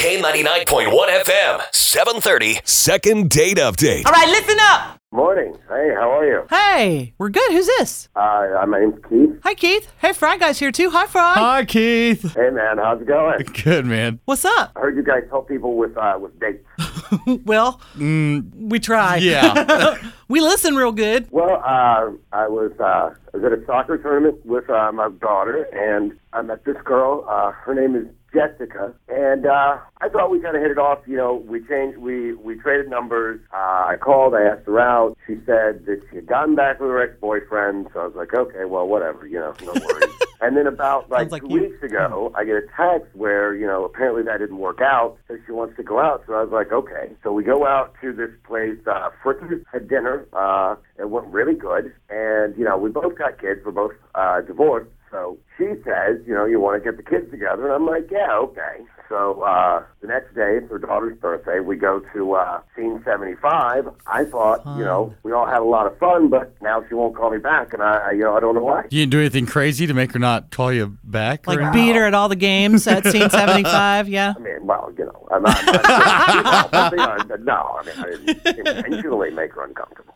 K99.1 FM, 730. Second date update. All right, listen up. Morning. Hey, how are you? Hey, we're good. Who's this? My name's Keith. Hi, Keith. Hey, Fry Guy's here too. Hi, Fry. Hi, Keith. Hey, man, how's it going? Good, man. What's up? I heard you guys help people with dates. Well, we try. Yeah. We listen real good. Well, I was at a soccer tournament with my daughter, and I met this girl. Her name is Jessica, and I thought we kind of hit it off. You know, we traded numbers. I called, I asked her out. She said that she had gotten back with her ex-boyfriend, so I was like, okay, well, whatever, no worries. And then about like 2 weeks ago, I get a text where, apparently that didn't work out, so she wants to go out. So I was like, okay. So we go out to this place, Fritz's, had dinner. It went really good. And, we both got kids. We're both divorced. So she says, you want to get the kids together. And I'm like, yeah, okay. So the next day, it's her daughter's birthday. We go to Scene 75. I thought, we all had a lot of fun, but now she won't call me back. And I don't know why. You didn't do anything crazy to make her not call you back? Like beat her at all the games at Scene 75, yeah? I mean, well, I'm not no, I didn't intentionally make her uncomfortable.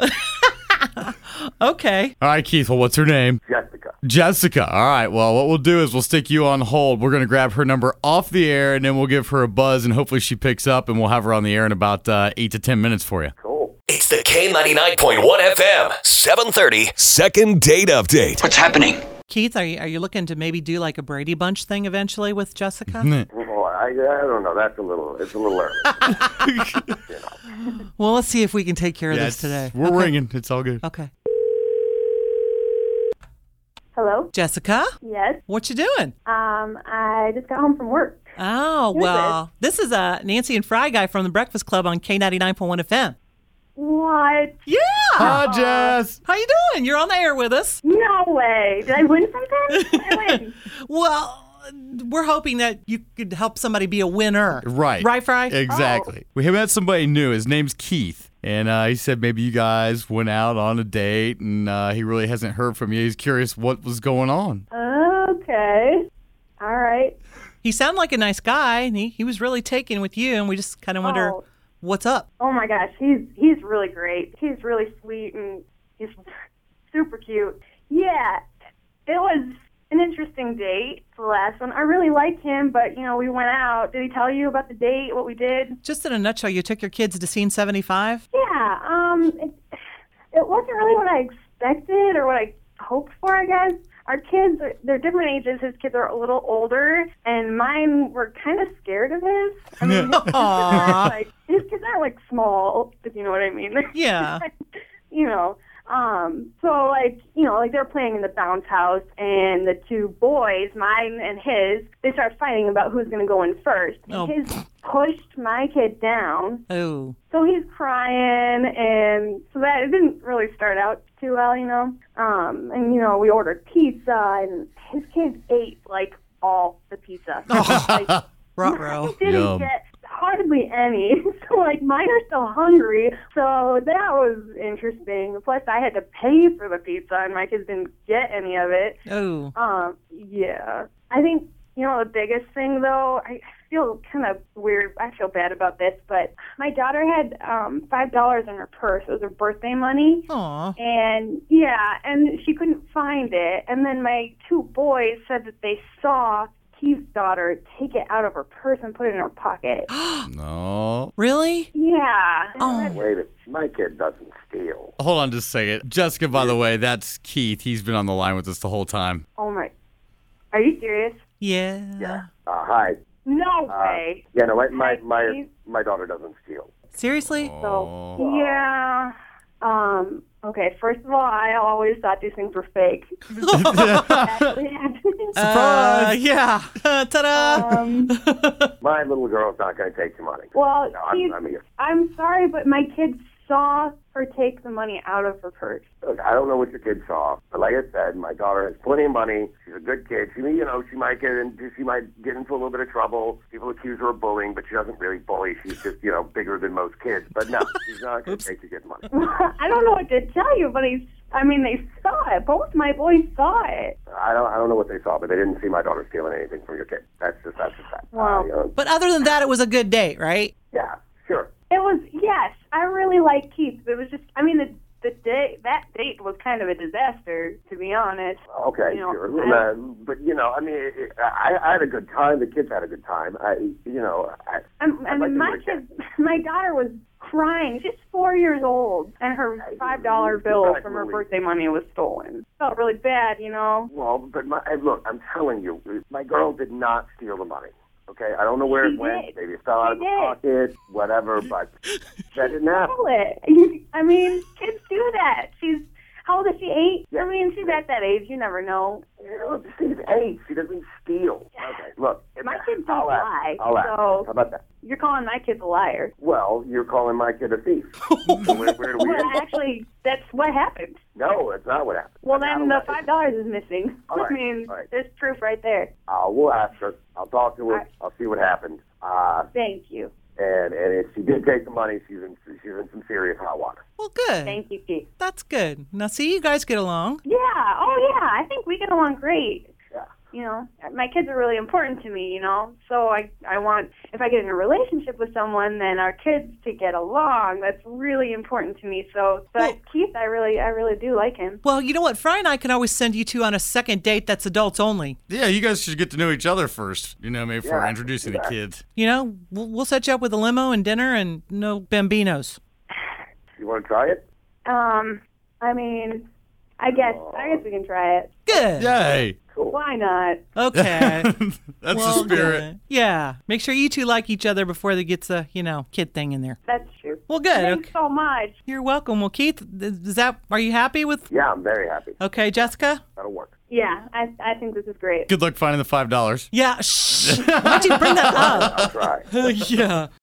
Okay. All right, Keith. Well, what's her name? Jessica. All right. Well, what we'll do is we'll stick you on hold. We're going to grab her number off the air, and then we'll give her a buzz, and hopefully she picks up, and we'll have her on the air in about 8 to 10 minutes for you. Cool. It's the K99.1 FM, 730. Second date update. What's happening? Keith, are you looking to maybe do like a Brady Bunch thing eventually with Jessica? Well, I don't know. It's a little early. Well, let's see if we can take care of this today. We're ringing. It's all good. Okay. Hello? Jessica? Yes. What you doing? I just got home from work. Oh, well, this is Nancy and Fry Guy from the Breakfast Club on K99.1 FM. What? Yeah. Hi, Jess. How you doing? You're on the air with us. No way. Did I win something? Did I win? Well, we're hoping that you could help somebody be a winner. Right. Right, Fry? Exactly. Oh. We met somebody new. His name's Keith. And he said maybe you guys went out on a date, and he really hasn't heard from you. He's curious what was going on. Okay. All right. He sounded like a nice guy, and he was really taken with you, and we just kind of wonder what's up. Oh, my gosh. He's really great. He's really sweet, and he's super cute. Yeah. It was an interesting date, the last one. I really liked him, but, we went out. Did he tell you about the date, what we did? Just in a nutshell, you took your kids to Scene 75? Yeah. It wasn't really what I expected or what I hoped for, I guess. Our kids, they're different ages. His kids are a little older, and mine were kind of scared of his. I mean, his kids aren't, like, small, if you know what I mean. Yeah. So they're playing in the bounce house, and the two boys, mine and his, they start fighting about who's going to go in first. And his pushed my kid down. Oh. So he's crying, and so that it didn't really start out too well, we ordered pizza, and his kids ate, like, all the pizza. Ruh-roh. Didn't get hardly any. So, mine are still hungry. So that was interesting. Plus, I had to pay for the pizza, and my kids didn't get any of it. Oh. Yeah. I think, the biggest thing, though, I feel kind of weird. I feel bad about this, but my daughter had $5 in her purse. It was her birthday money. Aw. And, and she couldn't find it. And then my two boys said that they saw Keith's daughter take it out of her purse and put it in her pocket. No. Really? Yeah. Oh. Wait a minute. My kid doesn't steal. Hold on just a second. Jessica, by the way, that's Keith. He's been on the line with us the whole time. Oh, my. Are you serious? Yeah. Hi. No way. Yeah, no, my daughter doesn't steal. Seriously? So, yeah. Okay, first of all, I always thought these things were fake. Actually happened. Surprise! Yeah. Ta-da! My little girl's not going to take your money. Well, No, I'm sorry, but my kids saw her take the money out of her purse. Look, I don't know what your kid saw, but like I said, my daughter has plenty of money. She's a good kid. She might get into a little bit of trouble. People accuse her of bullying, but she doesn't really bully. She's just, bigger than most kids. But no, she's not going to take your kid's money. I don't know what to tell you, but he's I mean, they saw it. Both my boys saw it. I don't know what they saw, but they didn't see my daughter stealing anything from your kid. That's just that. Wow. But other than that, it was a good date, right? Yeah, sure. It was, yes. I really like Keith. It was just, I mean, that date was kind of a disaster, to be honest. Okay, You know, sure. But, I mean, I had a good time. The kids had a good time. I mean, my daughter was crying. She's 4 years old, and her $5 bill from her birthday money was stolen. Felt really bad, Well, but look, I'm telling you, my girl did not steal the money. Okay, I don't know where it went. Maybe it fell out of her pocket, whatever, but that didn't happen. I mean, kids do that. How old is she, 8? Yeah. I mean, she's at that age. You never know. She's 8. She doesn't steal. Okay, look. My kids don't lie. I'll ask. So how about that? You're calling my kid a liar. Well, you're calling my kid a thief. So where do we Well, actually, that's what happened. No, it's not what happened. Well, then the $5 is missing. Right, I mean, right. there's proof right there. We'll ask her. I'll talk to her. Right. I'll see what happened. Thank you. And if she did take the money, she's in some serious hot water. Well, good. Thank you, Keith. That's good. Now, see, you guys get along. Yeah. Oh, yeah. I think we get along great. Yeah. My kids are really important to me, So I want, if I get in a relationship with someone, then our kids to get along. That's really important to me. But Keith, I really do like him. Well, you know what? Fry and I can always send you two on a second date that's adults only. Yeah, you guys should get to know each other first, maybe before introducing the kids. We'll set you up with a limo and dinner and no bambinos. You want to try it? I mean, I guess we can try it. Good. Yay. Cool. Why not? Okay. That's the spirit. Good. Yeah. Make sure you two like each other before there gets a, kid thing in there. That's true. Well, good. Thanks so much. You're welcome. Well, Keith, are you happy with? Yeah, I'm very happy. Okay, Jessica? That'll work. Yeah, I think this is great. Good luck finding the $5. Yeah. Shh. Why'd you bring that up? I'll try. Yeah.